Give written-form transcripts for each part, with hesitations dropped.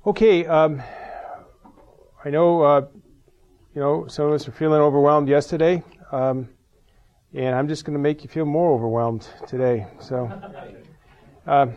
Okay, I know, some of us are feeling overwhelmed yesterday, and I'm just going to make you feel more overwhelmed today. So, I'd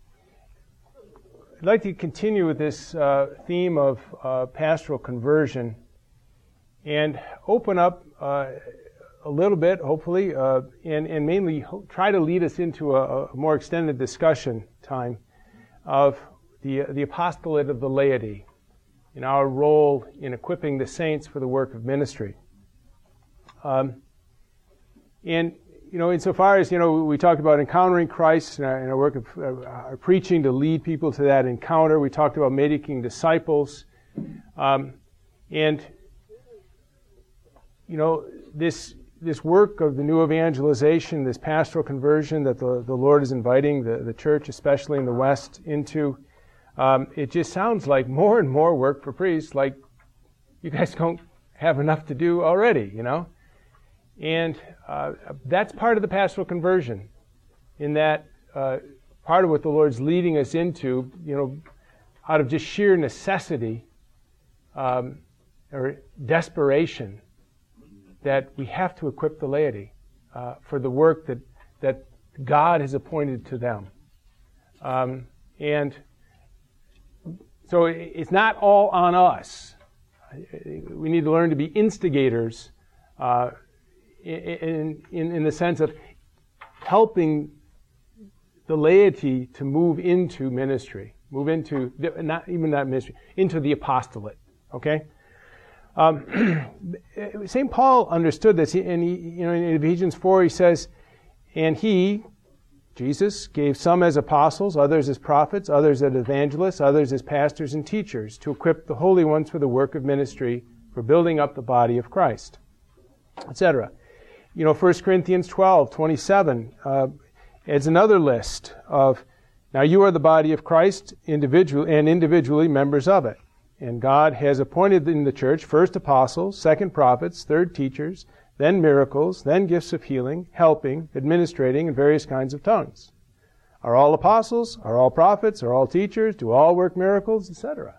like to continue with this theme of pastoral conversion and open up a little bit, hopefully, and mainly try to lead us into a more extended discussion time of the apostolate of the laity in our role in equipping the saints for the work of ministry. And, insofar as, we talked about encountering Christ in our work of our preaching to lead people to that encounter. We talked about making disciples. This work of the new evangelization, this pastoral conversion that the Lord is inviting the church, especially in the West, into, it just sounds like more and more work for priests, like you guys don't have enough to do already, And that's part of the pastoral conversion, in that part of what the Lord's leading us into, out of just sheer necessity or desperation, that we have to equip the laity for the work that God has appointed to them. And so it's not all on us. We need to learn to be instigators in the sense of helping the laity to move into ministry, into the apostolate. Okay? St. Paul understood this, and in Ephesians 4 he says, and he, Jesus, gave some as apostles, others as prophets, others as evangelists, others as pastors and teachers, to equip the holy ones for the work of ministry, for building up the body of Christ, etc. 1 Corinthians 12:27 adds another list of, now you are the body of Christ, individually members of it. And God has appointed in the church first apostles, second prophets, third teachers, then miracles, then gifts of healing, helping, administrating, and various kinds of tongues. Are all apostles? Are all prophets? Are all teachers? Do all work miracles? Etc.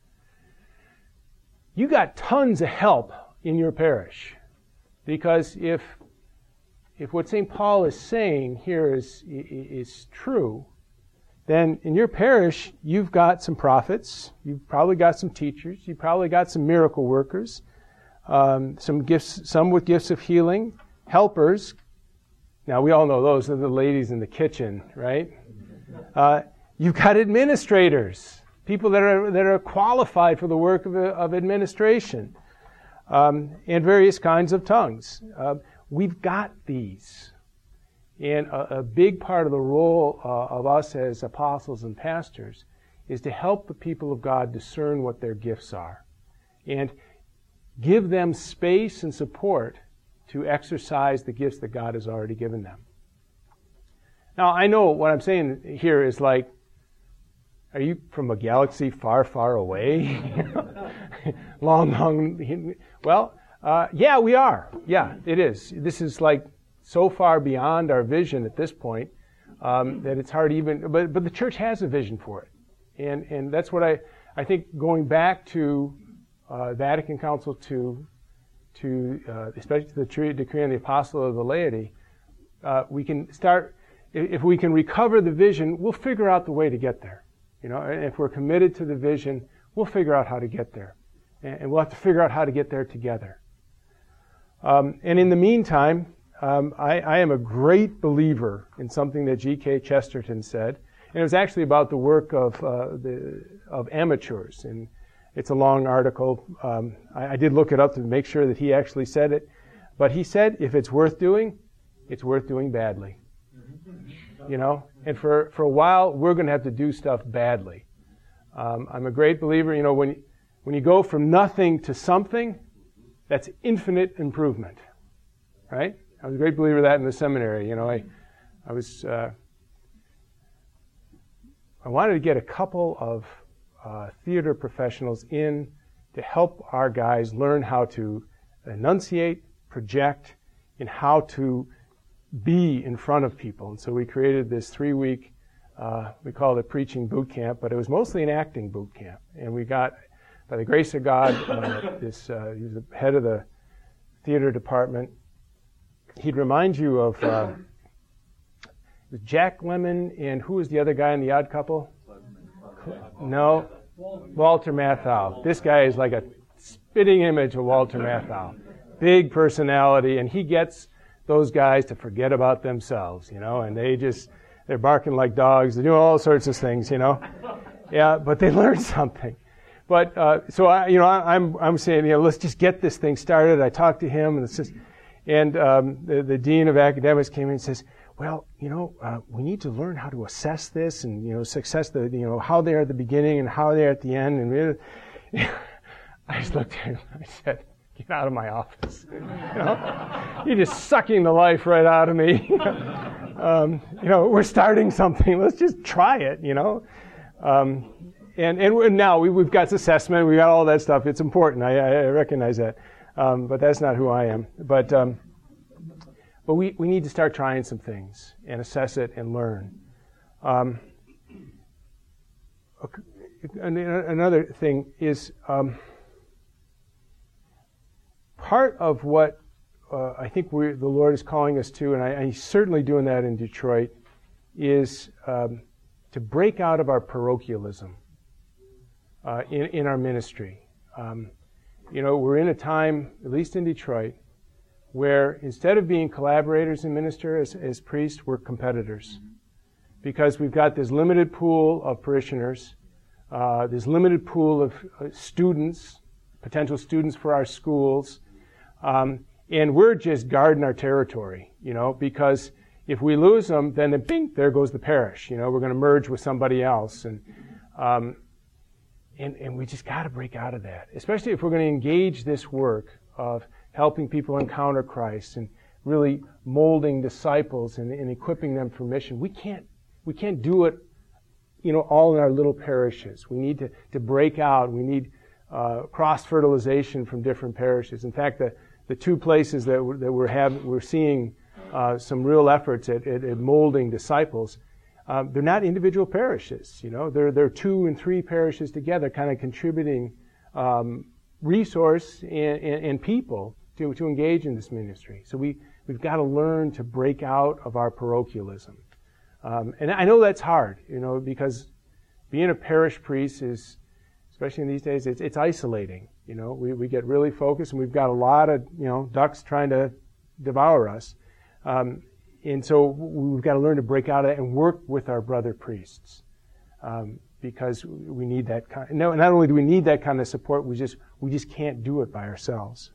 You got tons of help in your parish, because if what St. Paul is saying here is true, then in your parish, you've got some prophets, you've probably got some teachers, you've probably got some miracle workers, some with gifts of healing, helpers. Now, we all know those are the ladies in the kitchen, right? You've got administrators, people that are qualified for the work of administration, and various kinds of tongues. We've got these. And a big part of the role of us as apostles and pastors is to help the people of God discern what their gifts are and give them space and support to exercise the gifts that God has already given them. Now, I know what I'm saying here is like, are you from a galaxy far, far away? long. Well, yeah, we are. Yeah, it is. This is like so far beyond our vision at this point that it's hard even. But the church has a vision for it, and that's what I think. Going back to Vatican Council to especially to the decree on the apostolate of the laity, we can start. If we can recover the vision, we'll figure out the way to get there. And if we're committed to the vision, we'll figure out how to get there, and we'll have to figure out how to get there together. And in the meantime, I am a great believer in something that G.K. Chesterton said, and it was actually about the work of amateurs. And it's a long article. I did look it up to make sure that he actually said it, but he said, if it's worth doing badly. And for a while we're going to have to do stuff badly. I'm a great believer. When you go from nothing to something, that's infinite improvement, right? I was a great believer of that in the seminary. I wanted to get a couple of theater professionals in to help our guys learn how to enunciate, project, and how to be in front of people. And so we created this 3-week We called it preaching boot camp, but it was mostly an acting boot camp. And we got, by the grace of God, he was the head of the theater department. He'd remind you of Jack Lemmon, and who was the other guy in The Odd Couple? No, Walter Matthau. This guy is like a spitting image of Walter Matthau. Big personality, and he gets those guys to forget about themselves, and they're barking like dogs. They're doing all sorts of things, Yeah, but they learn something. But so I'm saying, let's just get this thing started. I talked to him, and the dean of academics came in and says, well, we need to learn how to assess this, and success, how they're at the beginning and how they're at the end. And I just looked at him. I said, "Get out of my office! You're just sucking the life right out of me. We're starting something. Let's just try it. And now we've got assessment. We got all that stuff. It's important. I recognize that, but that's not who I am. But we need to start trying some things and assess it and learn. Another thing is part of what I think the Lord is calling us to, and He's certainly doing that in Detroit, is to break out of our parochialism in our ministry. We're in a time, at least in Detroit, where instead of being collaborators in ministry as priests, we're competitors. Because we've got this limited pool of parishioners, this limited pool of students, potential students for our schools, and we're just guarding our territory, because if we lose them, then bing, there goes the parish. We're going to merge with somebody else. And we just got to break out of that, especially if we're going to engage this work of helping people encounter Christ and really molding disciples and equipping them for mission. We can't do it, all in our little parishes. We need to break out. We need cross-fertilization from different parishes. In fact, the two places that we're seeing some real efforts at molding disciples, they're not individual parishes. They're 2 and 3 parishes together, kind of contributing resource and people to engage in this ministry. So we've got to learn to break out of our parochialism. And I know that's hard, because being a parish priest is, especially in these days, it's isolating. We get really focused, and we've got a lot of ducks trying to devour us. And so we've got to learn to break out of it and work with our brother priests, because we need that kind. No, not only do we need that kind of support, we just can't do it by ourselves.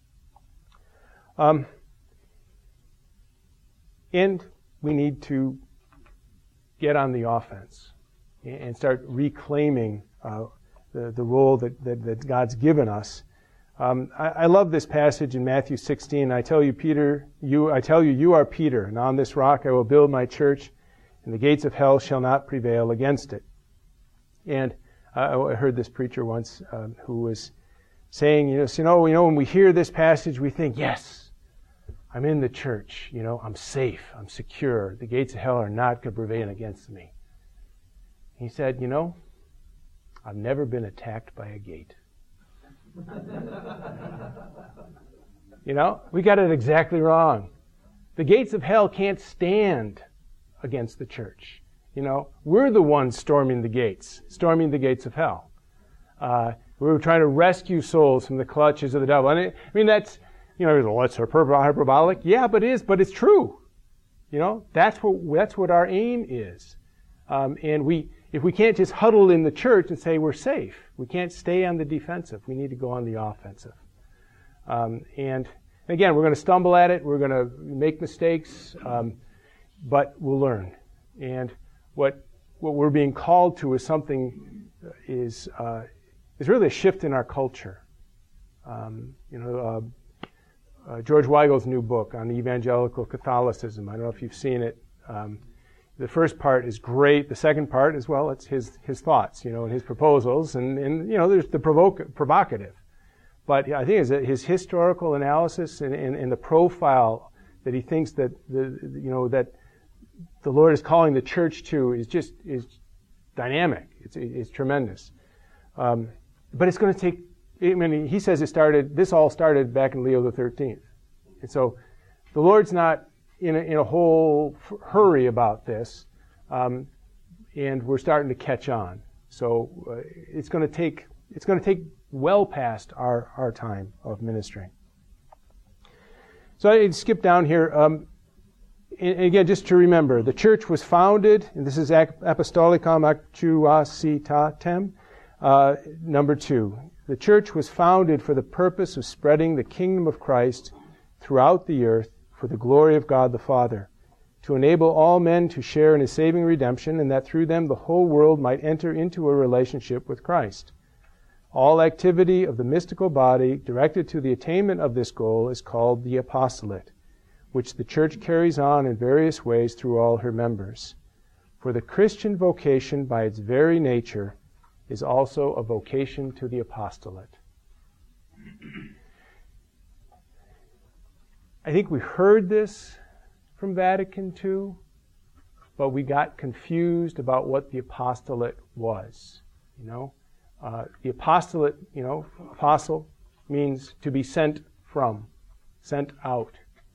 And we need to get on the offense and start reclaiming the role that God's given us. I love this passage in Matthew 16. I tell you, you are Peter, and on this rock I will build my church, and the gates of hell shall not prevail against it. And I heard this preacher once who was saying, when we hear this passage, we think, yes, I'm in the church. I'm safe, I'm secure. The gates of hell are not going to prevail against me. He said, I've never been attacked by a gate. We got it exactly wrong. The gates of hell can't stand against the church. We're the ones storming the gates of hell. We're trying to rescue souls from the clutches of the devil. And that's, that's hyperbolic. Yeah, but it's true. That's what our aim is. And if we can't just huddle in the church and say we're safe, we can't stay on the defensive. We need to go on the offensive. And again, we're going to stumble at it. We're going to make mistakes, but we'll learn. And what we're being called to is something is really a shift in our culture. George Weigel's new book on evangelical Catholicism. I don't know if you've seen it. The first part is great. The second part, as well, it's his thoughts, and his proposals, and there's the provocative. But I think his historical analysis and the profile that he thinks that the Lord is calling the church to is dynamic. It's tremendous. But it's going to take, I mean, he says this all started back in Leo the 13th. And so the Lord's not in a whole hurry about this, and we're starting to catch on. So it's going to take well past our time of ministering. So I skip down here. And again, just to remember, the church was founded, and this is Apostolicam Actuositatem, number 2. The church was founded for the purpose of spreading the kingdom of Christ throughout the earth for the glory of God the Father, to enable all men to share in His saving redemption, and that through them the whole world might enter into a relationship with Christ. All activity of the mystical body directed to the attainment of this goal is called the apostolate, which the church carries on in various ways through all her members. For the Christian vocation, by its very nature, is also a vocation to the apostolate. I think we heard this from Vatican II, but we got confused about what the apostolate was. The apostolate, apostle means to be sent from, sent out.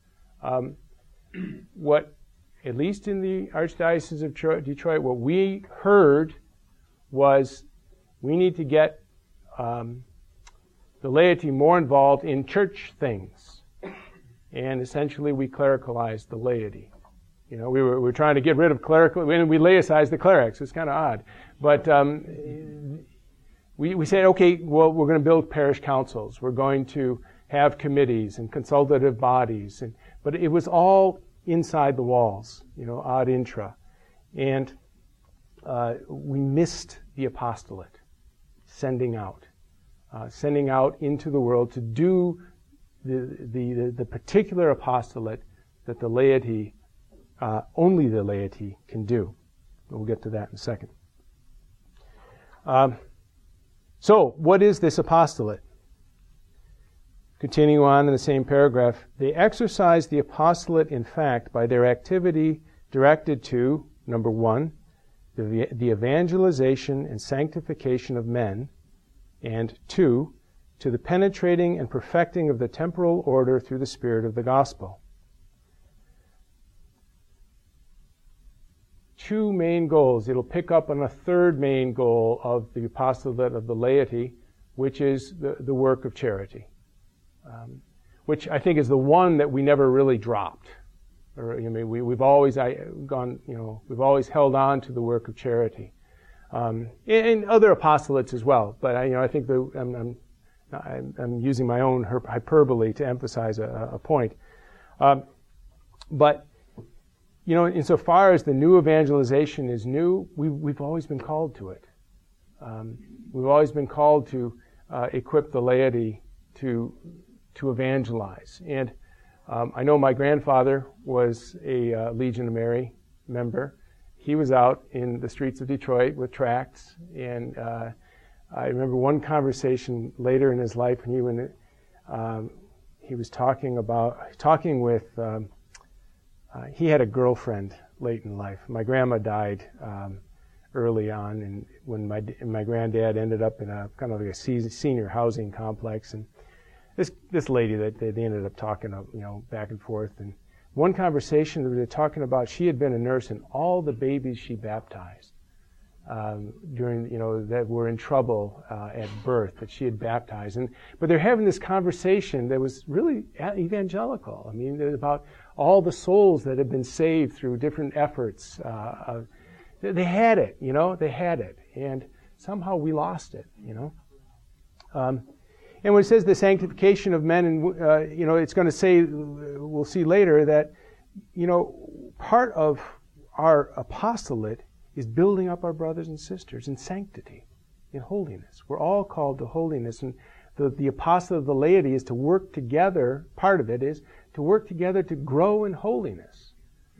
What, at least in the Archdiocese of Detroit, what we heard was we need to get the laity more involved in church things. And essentially we clericalized the laity. We were trying to get rid of clerical, and we laicized the clerics. It's kind of odd. But we said, okay, well, we're going to build parish councils. We're going to have committees and consultative bodies. But it was all inside the walls, ad intra. And we missed the apostolate, sending out into the world to do the particular apostolate that the laity, only the laity can do. We'll get to that in a second. So, what is this apostolate? Continuing on in the same paragraph, they exercise the apostolate in fact by their activity directed to, number 1, the evangelization and sanctification of men, and 2, to the penetrating and perfecting of the temporal order through the spirit of the gospel. 2 main goals. It'll pick up on a third main goal of the apostolate of the laity, which is the work of charity, which I think is the one that we never really dropped. We've always we've always held on to the work of charity, and other apostolates as well. But I think I'm using my own hyperbole to emphasize a point. But insofar as the new evangelization is new, we've always been called to it. We've always been called to equip the laity to evangelize. And I know my grandfather was a Legion of Mary member. He was out in the streets of Detroit with tracts, and I remember one conversation later in his life when he was talking with. He had a girlfriend late in life. My grandma died early on, and when my granddad ended up in a kind of like a senior housing complex, and this lady that they ended up talking, back and forth. And one conversation they were talking about, she had been a nurse, and all the babies she baptized during, that were in trouble at birth, that she had baptized. But they're having this conversation that was really evangelical. About all the souls that had been saved through different efforts. They had it, they had it. And somehow we lost it, And when it says the sanctification of men, and it's going to say, we'll see later, that, part of our apostolate is building up our brothers and sisters in sanctity, in holiness. We're all called to holiness, and the apostolate of the laity is to work together. Part of it is to work together to grow in holiness.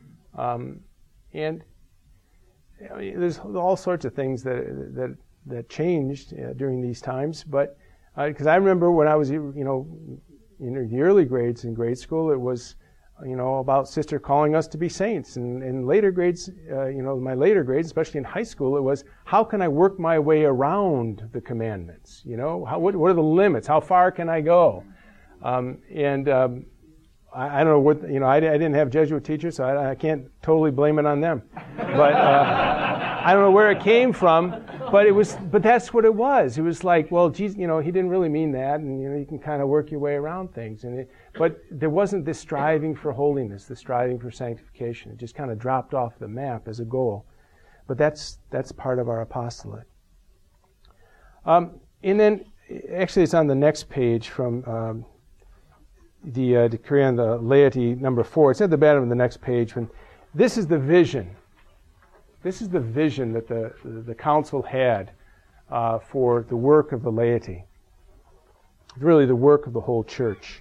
And there's all sorts of things that changed during these times, but because I remember when I was, in the early grades in grade school, it was about Sister calling us to be saints. And in later grades, my later grades, especially in high school, it was, how can I work my way around the commandments? What are the limits? How far can I go? I don't know what, I didn't have Jesuit teachers, so I can't totally blame it on them. But I don't know where it came from, but that's what it was. It was like, well, Jesus, he didn't really mean that, and you can kind of work your way around things. But there wasn't this striving for holiness, this striving for sanctification. It just kind of dropped off the map as a goal. But that's part of our apostolate. And then, actually, it's on the next page from the decree on the laity, number 4. It's at the bottom of the next page. This is the vision. This is the vision that the council had for the work of the laity. Really the work of the whole church.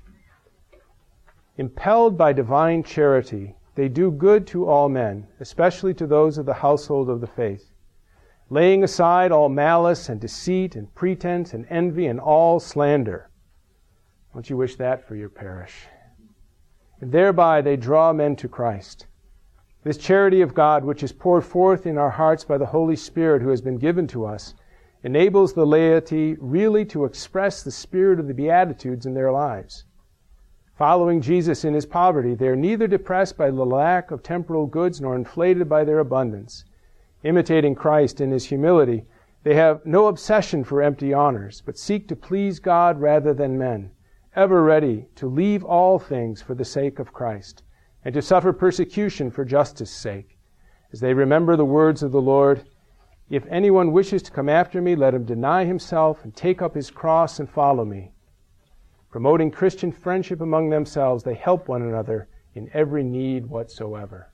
Impelled by divine charity, they do good to all men, especially to those of the household of the faith, laying aside all malice and deceit and pretense and envy and all slander. Don't you wish that for your parish? And thereby they draw men to Christ. This charity of God, which is poured forth in our hearts by the Holy Spirit who has been given to us, enables the laity really to express the spirit of the Beatitudes in their lives. Following Jesus in his poverty, they are neither depressed by the lack of temporal goods nor inflated by their abundance. Imitating Christ in his humility, they have no obsession for empty honors, but seek to please God rather than men, ever ready to leave all things for the sake of Christ, and to suffer persecution for justice' sake, as they remember the words of the Lord, "If anyone wishes to come after me, let him deny himself and take up his cross and follow me." Promoting Christian friendship among themselves, they help one another in every need whatsoever.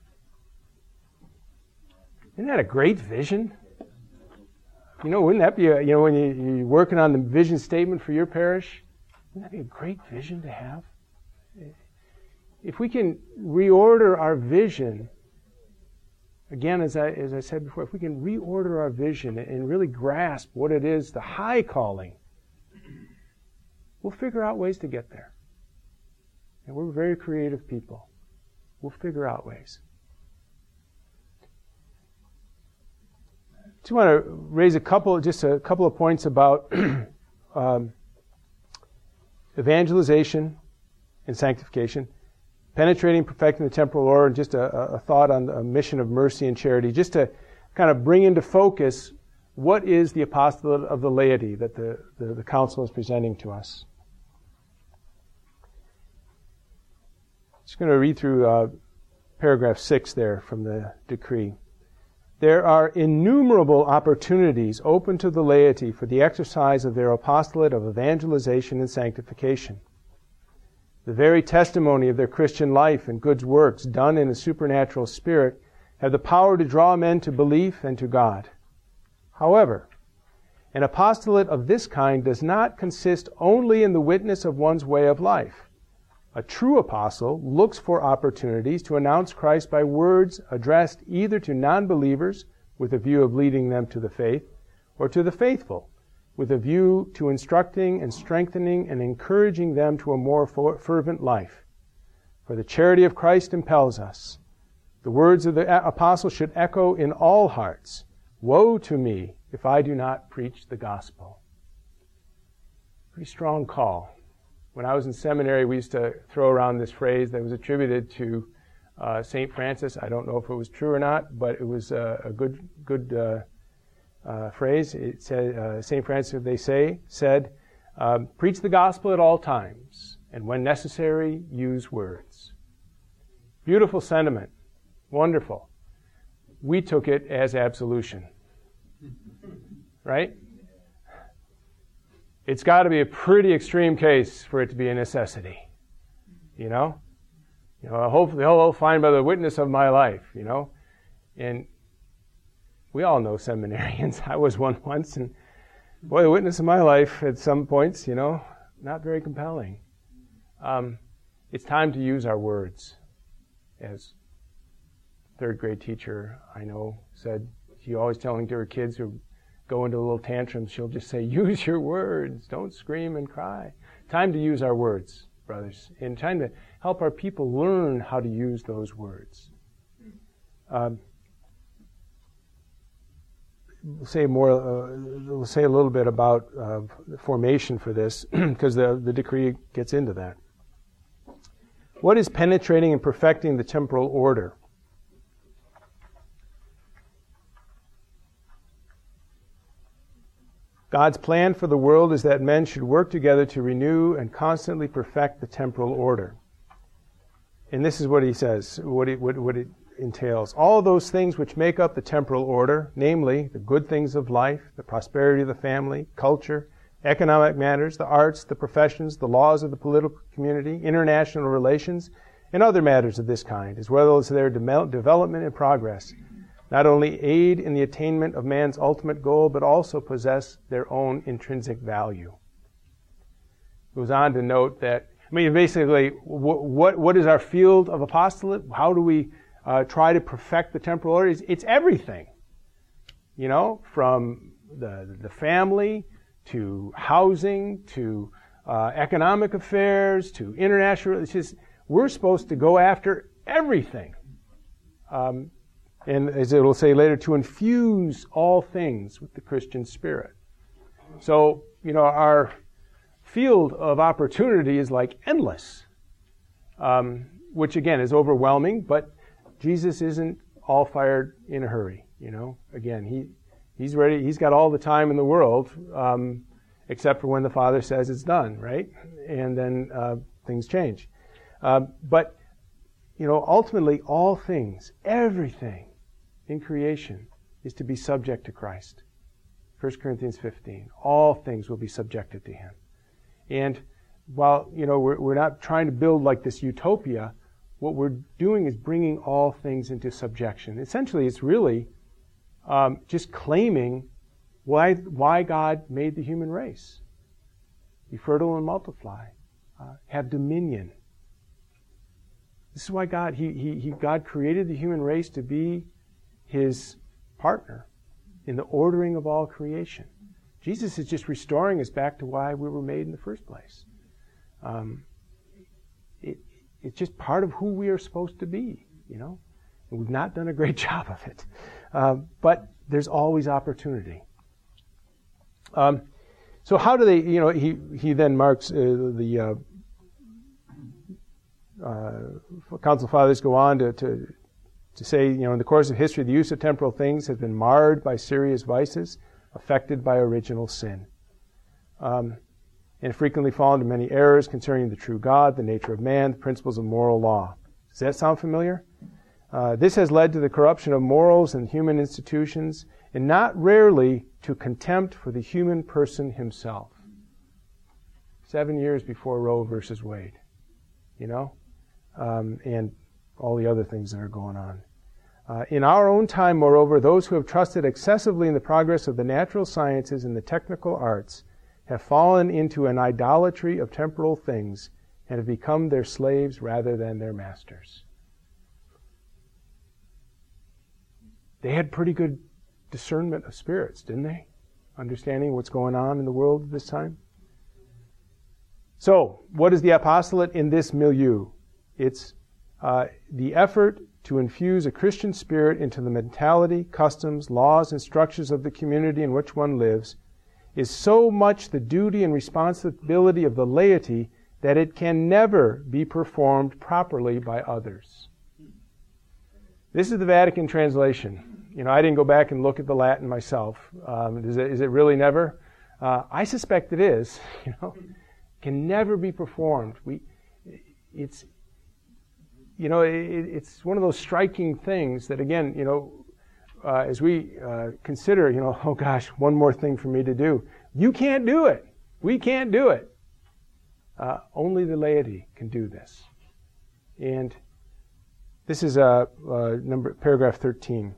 Isn't that a great vision? Wouldn't that be, when you're working on the vision statement for your parish, wouldn't that be a great vision to have? If we can reorder our vision, again, as I said before, if we can reorder our vision and really grasp what it is, the high calling, we'll figure out ways to get there. And we're very creative people. We'll figure out ways. Just want to raise a couple of points about evangelization and sanctification, penetrating, perfecting the temporal order, and just a thought on a mission of mercy and charity, just to kind of bring into focus what is the apostolate of the laity that the council is presenting to us. Just going to read through paragraph 6 there from the decree. There are innumerable opportunities open to the laity for the exercise of their apostolate of evangelization and sanctification. The very testimony of their Christian life and good works done in a supernatural spirit have the power to draw men to belief and to God. However, an apostolate of this kind does not consist only in the witness of one's way of life. A true apostle looks for opportunities to announce Christ by words addressed either to non-believers with a view of leading them to the faith, or to the faithful with a view to instructing and strengthening and encouraging them to a more fervent life. For the charity of Christ impels us. The words of the apostle should echo in all hearts, "Woe to me if I do not preach the gospel." Pretty strong call. When I was in seminary, we used to throw around this phrase that was attributed to St. Francis. I don't know if it was true or not, but it was a good phrase. It said, St. Francis, said, "Preach the gospel at all times, and when necessary, use words." Beautiful sentiment. Wonderful. We took it as absolution. Right? It's got to be a pretty extreme case for it to be a necessity. Hopefully I'll find by the witness of my life, And we all know seminarians. I was one once, and boy, the witness of my life at some points, not very compelling. It's time to use our words. As third grade teacher I know said, she always telling to her kids who go into little tantrums, she'll just say, "Use your words. Don't scream and cry." Time to use our words. brothers, in trying to help our people learn how to use those words. We'll say a little bit about the formation for this, because the decree gets into that. What is penetrating and perfecting the temporal order? God's plan for the world is that men should work together to renew and constantly perfect the temporal order. And this is what he says, what it entails. All those things which make up the temporal order, namely the good things of life, the prosperity of the family, culture, economic matters, the arts, the professions, the laws of the political community, international relations, and other matters of this kind, as well as their development and progress, not only aid in the attainment of man's ultimate goal, but also possess their own intrinsic value. It goes on to note that, basically, what is our field of apostolate? How do we try to perfect the temporal order? It's everything. From the family to housing to economic affairs to international. It's just, we're supposed to go after everything. And as it will say later, to infuse all things with the Christian spirit. So, our field of opportunity is like endless, which again is overwhelming, but Jesus isn't all fired in a hurry, Again, he's ready, he's got all the time in the world, except for when the Father says it's done, right? And then things change. But, ultimately all things, everything in creation is to be subject to Christ. 1 Corinthians 15. All things will be subjected to Him. And while, we're not trying to build like this utopia, what we're doing is bringing all things into subjection. Essentially, it's really just claiming why God made the human race. Be fertile and multiply. Have dominion. This is why God created the human race to be His partner in the ordering of all creation. Jesus is just restoring us back to why we were made in the first place. It's just part of who we are supposed to be, And we've not done a great job of it. But there's always opportunity. So how do they, he then marks the Council Fathers go on to say, in the course of history, the use of temporal things has been marred by serious vices, affected by original sin, and frequently fall into many errors concerning the true God, the nature of man, the principles of moral law. Does that sound familiar? This has led to the corruption of morals and human institutions, and not rarely to contempt for the human person himself. 7 years before Roe versus Wade, and all the other things that are going on. In our own time, moreover, those who have trusted excessively in the progress of the natural sciences and the technical arts have fallen into an idolatry of temporal things and have become their slaves rather than their masters. They had pretty good discernment of spirits, didn't they? Understanding what's going on in the world at this time. So, what is the apostolate in this milieu? It's the effort to infuse a Christian spirit into the mentality, customs, laws, and structures of the community in which one lives is so much the duty and responsibility of the laity that it can never be performed properly by others. This is the Vatican translation. I didn't go back and look at the Latin myself. Is it really never? I suspect it is. Can never be performed. It's one of those striking things that, again, as we consider, oh gosh, one more thing for me to do. You can't do it. We can't do it. Only the laity can do this. And this is paragraph 13.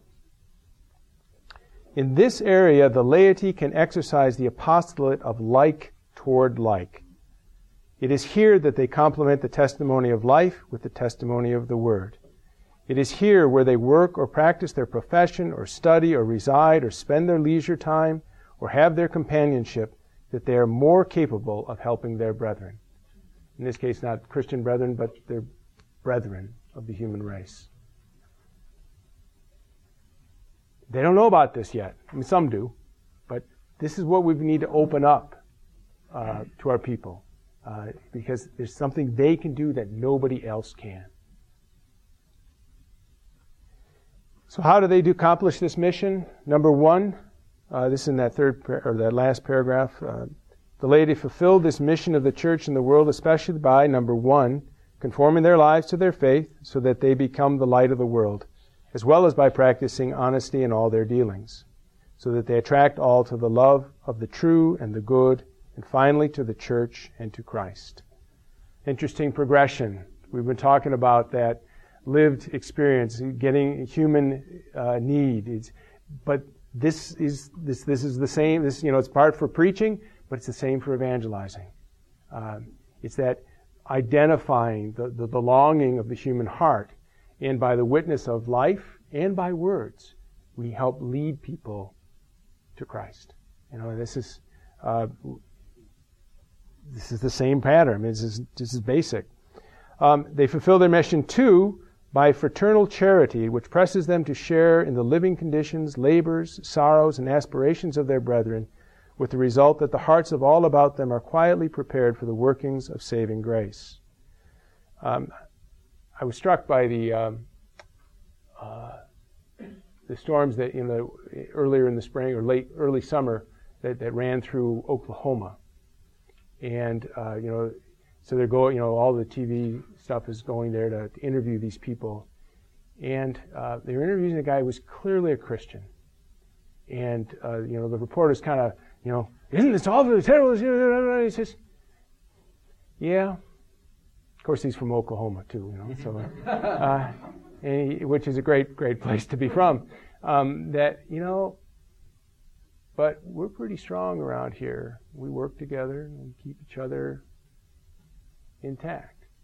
In this area, the laity can exercise the apostolate of like toward like. It is here that they complement the testimony of life with the testimony of the Word. It is here where they work or practice their profession or study or reside or spend their leisure time or have their companionship that they are more capable of helping their brethren. In this case, not Christian brethren, but they're brethren of the human race. They don't know about this yet. I mean, some do, but this is what we need to open up to our people, because there's something they can do that nobody else can. So how do they accomplish this mission? Number one, this is in that that last paragraph. The laity fulfilled this mission of the church in the world, especially by, number one, conforming their lives to their faith so that they become the light of the world, as well as by practicing honesty in all their dealings, so that they attract all to the love of the true and the good, and finally to the church and to Christ. Interesting progression. We've been talking about that lived experience, getting human need. But this is the same. This, it's part for preaching, but it's the same for evangelizing. It's that identifying the longing of the human heart, and by the witness of life and by words, we help lead people to Christ. This is the same pattern. This is basic. They fulfill their mission too by fraternal charity, which presses them to share in the living conditions, labors, sorrows, and aspirations of their brethren, with the result that the hearts of all about them are quietly prepared for the workings of saving grace. I was struck by the storms that earlier in the spring or early summer that ran through Oklahoma, and so they're going. All the TV stuff is going there to interview these people, and they were interviewing a guy who was clearly a Christian, and the reporters kind of isn't this awfully terrible? He says, yeah. Of course, he's from Oklahoma too, so which is a great place to be from. But we're pretty strong around here. We work together and we keep each other intact.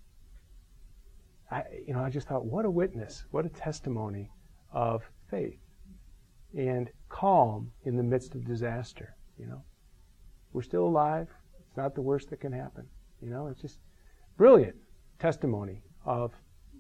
I just thought, what a witness, what a testimony of faith and calm in the midst of disaster. We're still alive. It's not the worst that can happen. It's just brilliant testimony of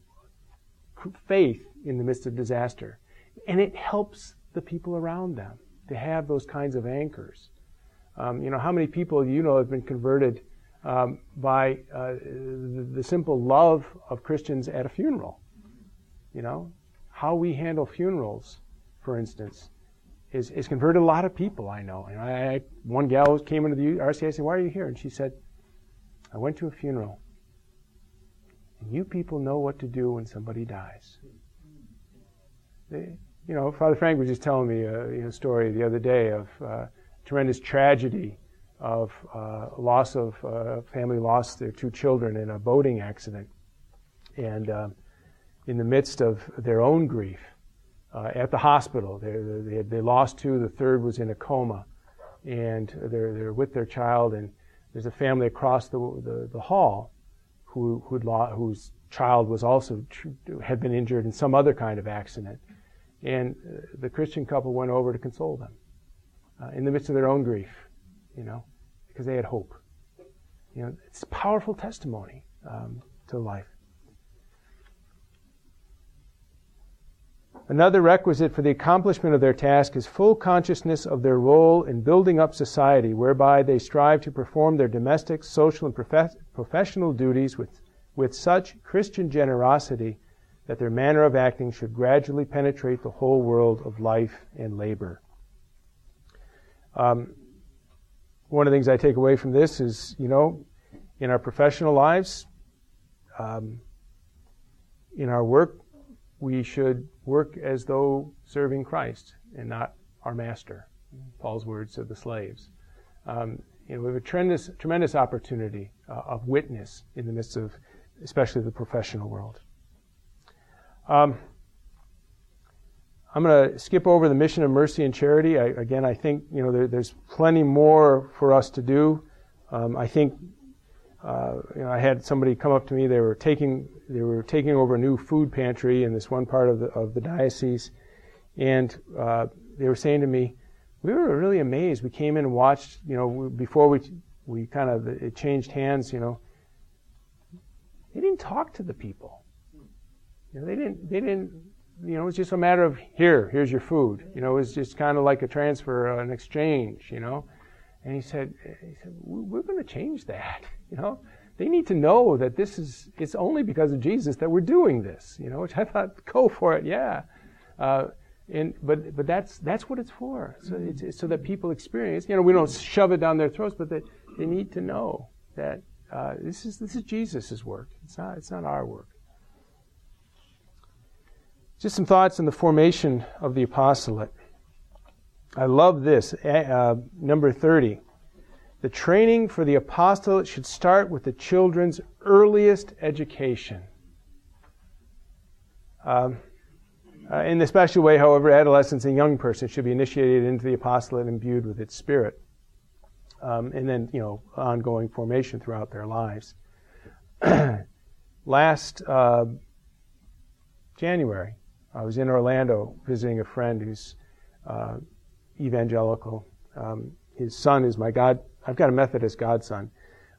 faith in the midst of disaster. And it helps the people around them to have those kinds of anchors. How many people have been converted by the simple love of Christians at a funeral? How we handle funerals, for instance, is converted a lot of people I know. One gal came into the RCA, I said, why are you here? And she said, I went to a funeral. And you people know what to do when somebody dies. Father Frank was just telling me a story the other day of tremendous tragedy of loss of family lost their two children in a boating accident, and in the midst of their own grief, at the hospital, they lost two. The third was in a coma, and they're with their child. And there's a family across the hall whose child was also had been injured in some other kind of accident. And the Christian couple went over to console them in the midst of their own grief, because they had hope. It's a powerful testimony to life. Another requisite for the accomplishment of their task is full consciousness of their role in building up society, whereby they strive to perform their domestic, social, and professional duties with such Christian generosity that their manner of acting should gradually penetrate the whole world of life and labor. One of the things I take away from this is, in our professional lives, in our work, we should work as though serving Christ and not our master. Paul's words to the slaves. We have a tremendous opportunity of witness in the midst of, especially the professional world. I'm going to skip over the mission of mercy and charity. I think there's plenty more for us to do. I think I had somebody come up to me. They were taking over a new food pantry in this one part of the diocese, and they were saying to me, we were really amazed. We came in and watched. Before we kind of it changed hands. They didn't talk to the people. They didn't, it was just a matter of, here's your food. It was just kind of like a transfer, an exchange, And he said, we're going to change that, They need to know that it's only because of Jesus that we're doing this, which I thought, go for it, yeah. But that's what it's for. So it's so that people experience, we don't shove it down their throats, but that they need to know that this is Jesus' work. It's not our work. Just some thoughts on the formation of the apostolate. I love this. Number 30. The training for the apostolate should start with the children's earliest education. In a special way, however, adolescents and young persons should be initiated into the apostolate imbued with its spirit. And then, ongoing formation throughout their lives. Last January, I was in Orlando visiting a friend who's evangelical. His son is my God. I've got a Methodist godson.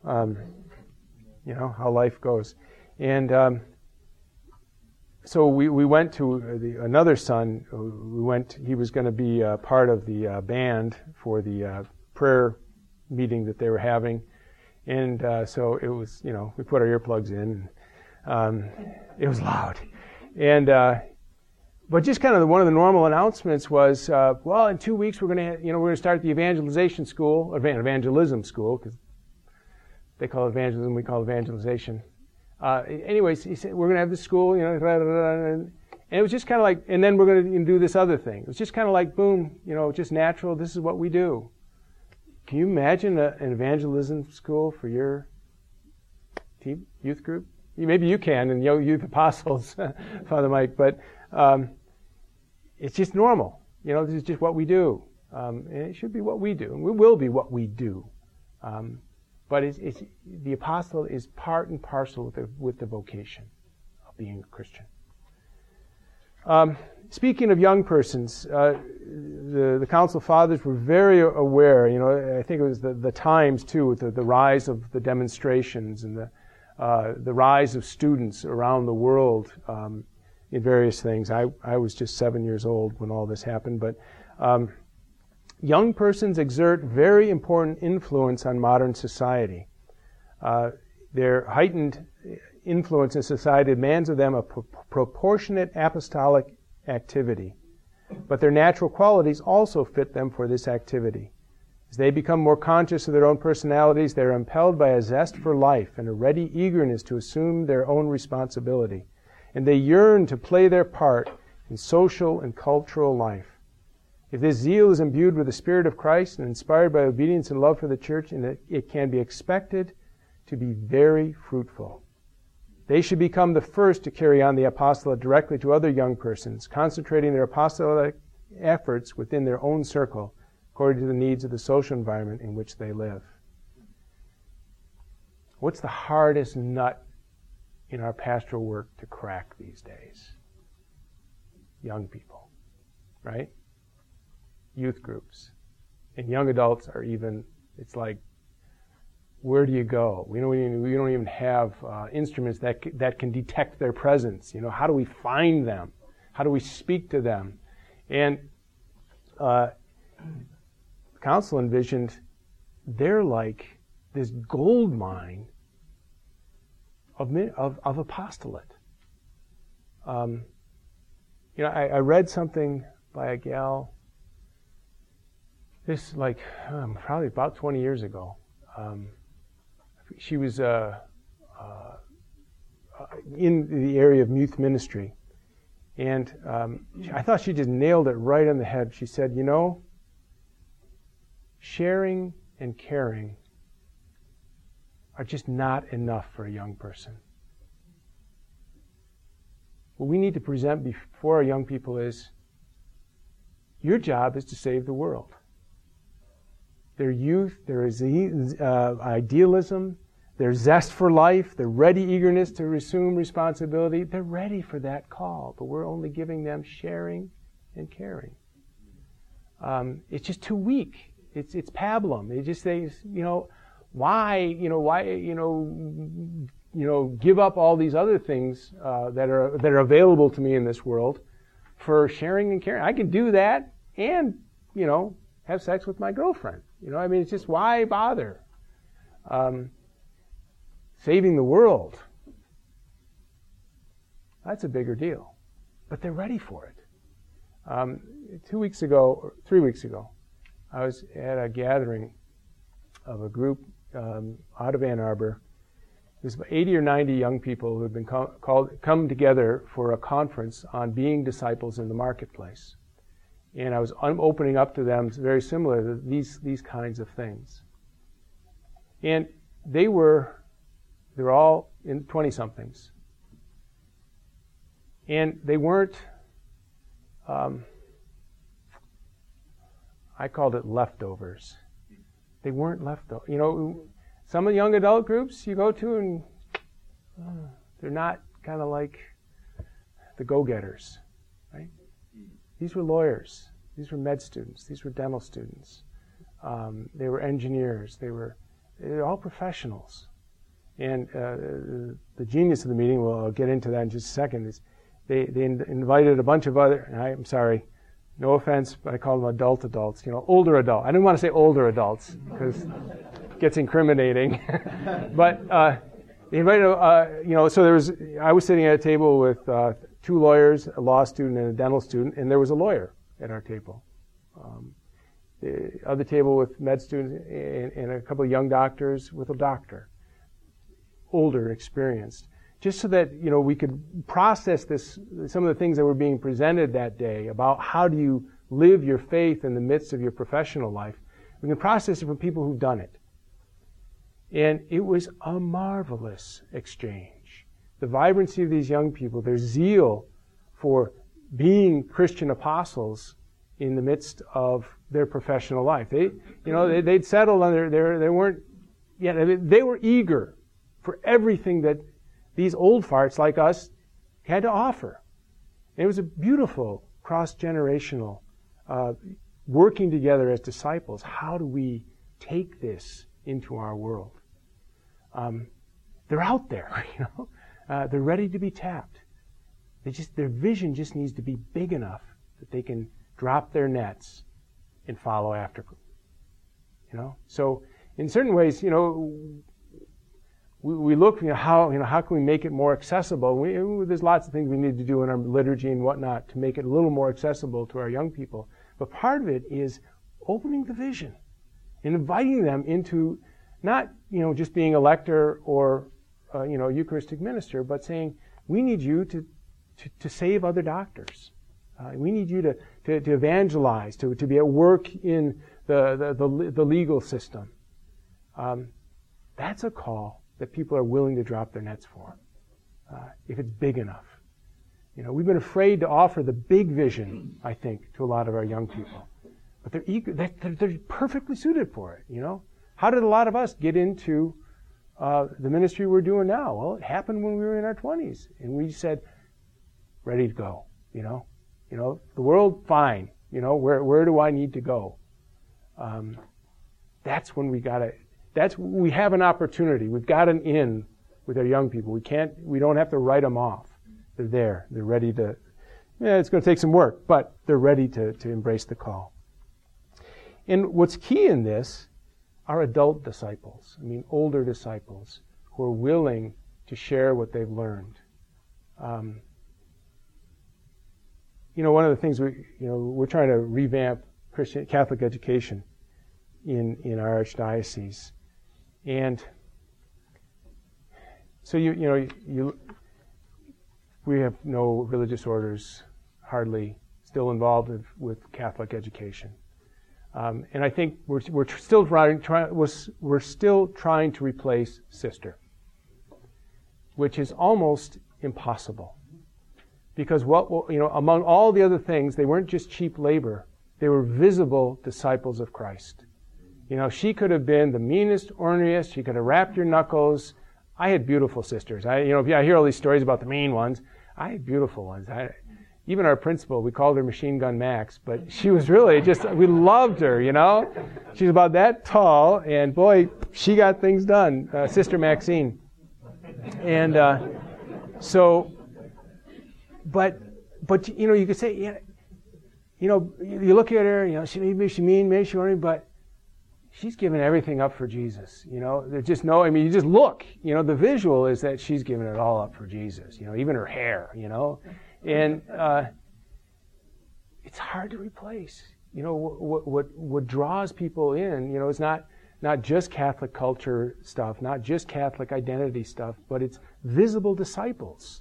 How life goes. And so we went to another son. He was going to be part of the band for the prayer meeting that they were having. And so it was, we put our earplugs in. And, it was loud. And but just kind of one of the normal announcements was, in 2 weeks we're going to start the evangelism school, because they call it evangelism, we call it evangelization. Anyways, he said, we're going to have this school, and it was just kind of like, and then we're going to do this other thing. It was just kind of like, boom, just natural, this is what we do. Can you imagine an evangelism school for your team, youth group? Maybe you can, and youth apostles, Father Mike, but it's just normal. This is just what we do. And it should be what we do, and we will be what we do. But it's the apostolate is part and parcel with the vocation of being a Christian. Speaking of young persons, the Council Fathers were very aware. I think it was the times too, with the rise of the demonstrations and the rise of students around the world in various things. I was just 7 years old when all this happened, but young persons exert very important influence on modern society. Their heightened influence in society demands of them a proportionate apostolic activity, but their natural qualities also fit them for this activity. As they become more conscious of their own personalities, they are impelled by a zest for life and a ready eagerness to assume their own responsibility, and they yearn to play their part in social and cultural life. If this zeal is imbued with the Spirit of Christ and inspired by obedience and love for the church, it can be expected to be very fruitful. They should become the first to carry on the apostolate directly to other young persons, concentrating their apostolic efforts within their own circle, according to the needs of the social environment in which they live. What's the hardest nut in our pastoral work to crack these days? Young people, right? Youth groups. And young adults are even, it's like, where do you go? We don't even have instruments that can detect their presence. How do we find them? How do we speak to them? And the council envisioned they're like this gold mine of apostolate. I read something by a gal. This probably about 20 years ago. She was in the area of youth ministry. And I thought she just nailed it right on the head. She said, sharing and caring are just not enough for a young person. What we need to present before our young people is, your job is to save the world. Their youth, their idealism, their zest for life, their ready eagerness to assume responsibility, they're ready for that call, but we're only giving them sharing and caring. It's just too weak. It's pablum. They just say, why give up all these other things that are available to me in this world for sharing and caring. I can do that and, have sex with my girlfriend. It's just, why bother? Saving the world, that's a bigger deal. But they're ready for it. 3 weeks ago, I was at a gathering of a group out of Ann Arbor. There's about 80 or 90 young people who have been come together for a conference on being disciples in the marketplace. And I was opening up to them very similar to these kinds of things. And they're all in 20-somethings. And they weren't, I called it leftovers. They weren't leftovers. Some of the young adult groups you go to and they're not kind of like the go-getters, right? These were lawyers. These were med students. These were dental students. They were engineers. They're all professionals. And the genius of the meeting, well, I'll get into that in just a second, is they invited a bunch of other, and I'm sorry, no offense, but I call them adults, older adult. I didn't want to say older adults because it gets incriminating. But they invited, so I was sitting at a table with 2 lawyers, a law student and a dental student, and there was a lawyer at our table. The other table with med students and a couple of young doctors with a doctor, older, experienced. Just so that, we could process some of the things that were being presented that day about how do you live your faith in the midst of your professional life. We can process it from people who've done it. And it was a marvelous exchange. The vibrancy of these young people, their zeal for being Christian apostles in the midst of their professional life. They'd settled on they weren't, they were eager for everything that these old farts like us had to offer. And it was a beautiful cross-generational working together as disciples. How do we take this into our world? They're out there, they're ready to be tapped. Their vision just needs to be big enough that they can drop their nets and follow after. So in certain ways, we look, how can we make it more accessible? There's lots of things we need to do in our liturgy and whatnot to make it a little more accessible to our young people. But part of it is opening the vision and inviting them into not, just being a lector or, Eucharistic minister, but saying, we need you to save other doctors. We need you to evangelize, to be at work in the legal system. That's a call that people are willing to drop their nets for, if it's big enough. We've been afraid to offer the big vision, I think, to a lot of our young people. But they're eager, they're perfectly suited for it, How did a lot of us get into the ministry we're doing now? Well, it happened when we were in our 20s. And we said, ready to go, the world, fine. Where do I need to go? That's when we have an opportunity. We've got an in with our young people. We don't have to write them off. They're there. They're ready to, it's going to take some work, but they're ready to embrace the call. And what's key in this are adult disciples. Older disciples who are willing to share what they've learned. One of the things we're trying to revamp Christian Catholic education in our archdiocese. And so we have no religious orders hardly still involved with Catholic education, and I think we're still trying to replace sister, which is almost impossible, because among all the other things, they weren't just cheap labor; they were visible disciples of Christ. She could have been the meanest, orneriest. She could have rapped your knuckles. I had beautiful sisters. I hear all these stories about the mean ones. I had beautiful ones. Even our principal, we called her Machine Gun Max, but she was really we loved her, She was about that tall, and boy, she got things done. Sister Maxine. And but you could say, yeah, you look at her, maybe she mean, maybe she won't, but she's given everything up for Jesus. There's just you just look. The visual is that she's given it all up for Jesus. Even her hair. And it's hard to replace. What draws people in. Is not just Catholic culture stuff, not just Catholic identity stuff, but it's visible disciples.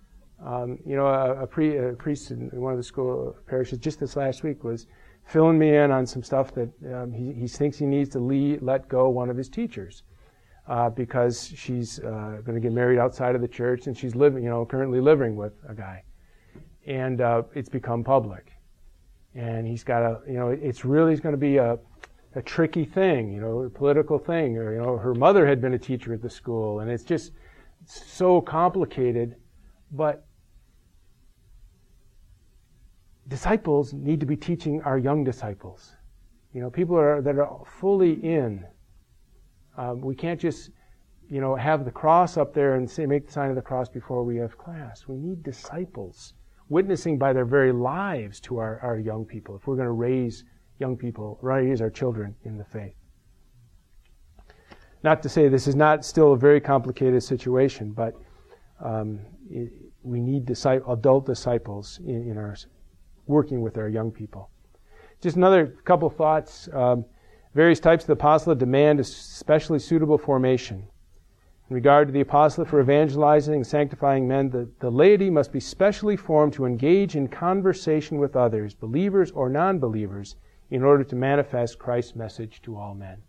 A priest in one of the school parishes just this last week was filling me in on some stuff that he thinks he needs to let go one of his teachers because she's going to get married outside of the church, and she's currently living with a guy, and it's become public, and he's got it's really going to be a tricky thing, a political thing, or her mother had been a teacher at the school, and it's just so complicated, but disciples need to be teaching our young disciples. People that are fully in. We can't just, have the cross up there and make the sign of the cross before we have class. We need disciples witnessing by their very lives to our young people if we're going to raise young people, raise our children in the faith. Not to say this is not still a very complicated situation, but we need adult disciples in our working with our young people. Just another couple thoughts. Various types of the apostolate demand a specially suitable formation. In regard to the apostolate for evangelizing and sanctifying men, the laity must be specially formed to engage in conversation with others, believers or non-believers, in order to manifest Christ's message to all men.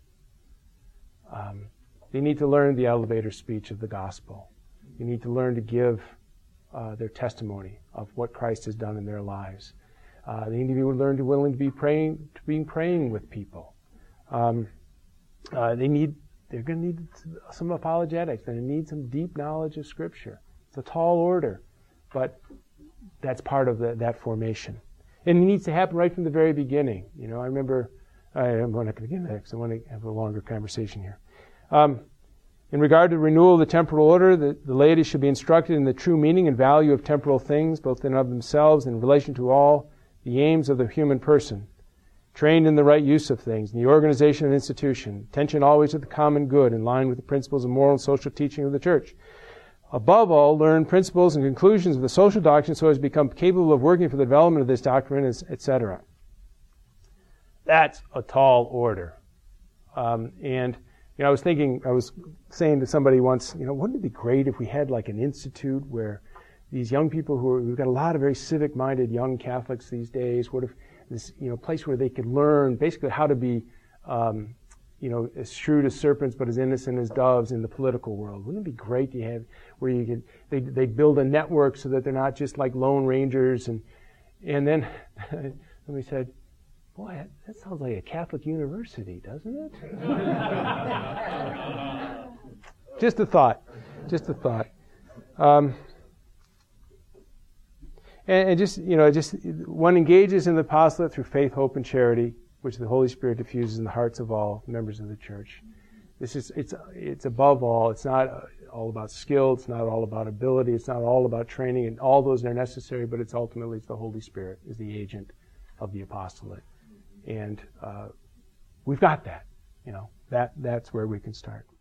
They need to learn the elevator speech of the gospel. They need to learn to give their testimony of what Christ has done in their lives. They need to learn to willing to be praying with people. They're going to need some apologetics. They're going to need some deep knowledge of Scripture. It's a tall order, but that's part of that formation. And it needs to happen right from the very beginning. I remember, I'm not going to get into that because I want to have a longer conversation here. In regard to renewal of the temporal order, the laity should be instructed in the true meaning and value of temporal things, both in and of themselves and in relation to all the aims of the human person, trained in the right use of things, in the organization of institution, attention always to the common good, in line with the principles of moral and social teaching of the Church. Above all, learn principles and conclusions of the social doctrine so as to become capable of working for the development of this doctrine, etc. That's a tall order. And I was saying to somebody once, wouldn't it be great if we had like an institute where these young people we've got a lot of very civic-minded young Catholics these days, what if this, place where they could learn basically how to be, as shrewd as serpents but as innocent as doves in the political world. Wouldn't it be great to have where they'd build a network so that they're not just like lone rangers and then somebody said, boy, that sounds like a Catholic university, doesn't it? Just a thought. And just one engages in the apostolate through faith, hope, and charity, which the Holy Spirit diffuses in the hearts of all members of the church. It's above all. It's not all about skill. It's not all about ability. It's not all about training, and all those are necessary. But it's ultimately the Holy Spirit is the agent of the apostolate, and we've got that. That's where we can start.